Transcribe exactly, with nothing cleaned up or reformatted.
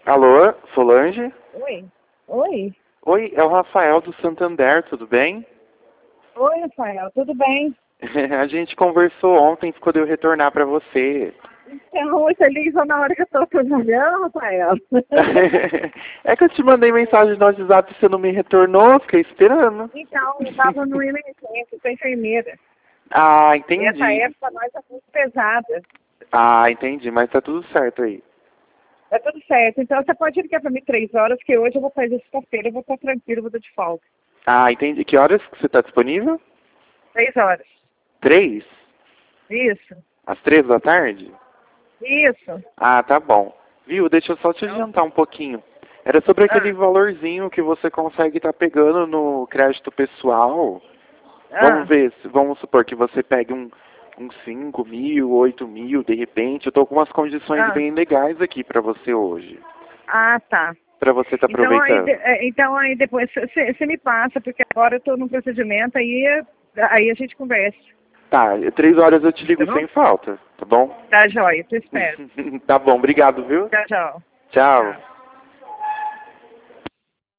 Alô, Solange? Oi. Oi. Oi, é o Rafael do Santander, tudo bem? Oi, Rafael, tudo bem? A gente conversou ontem, ficou de eu retornar para você. Então, você liga só na hora que eu tô trabalhando, Rafael. É que eu te mandei mensagem no WhatsApp e você não me retornou, fiquei esperando. Então, eu tava no emergência, sou enfermeira. Ah, E essa entendi. época nós é muito pesada. Ah, entendi, mas tá tudo certo aí. Tá tudo certo. Então, você pode ligar pra mim três horas, que hoje eu vou fazer sexta-feira, eu vou estar tranquilo, vou estar de folga. Ah, entendi. Que horas que você tá disponível? Três horas. Três? Isso. Às três da tarde? Isso. Ah, tá bom. Viu, deixa eu só te Então, adiantar um pouquinho. Era sobre aquele ah, valorzinho que você consegue estar pegando no crédito pessoal. Vamos ah, ver, se- vamos supor que você pegue um, uns cinco mil, oito mil, de repente. Eu tô com umas condições ah. bem legais aqui pra você hoje. Ah, tá. Pra você estar Então aí, de- aproveitando. é, então aí depois você me passa, porque agora eu estou num procedimento, aí, aí a gente conversa. Tá, três horas eu te Tá ligo bom? sem falta, tá bom? Tá, joia, te espero. Tá bom, obrigado, viu? Tchau, tchau. Tchau. Tchau.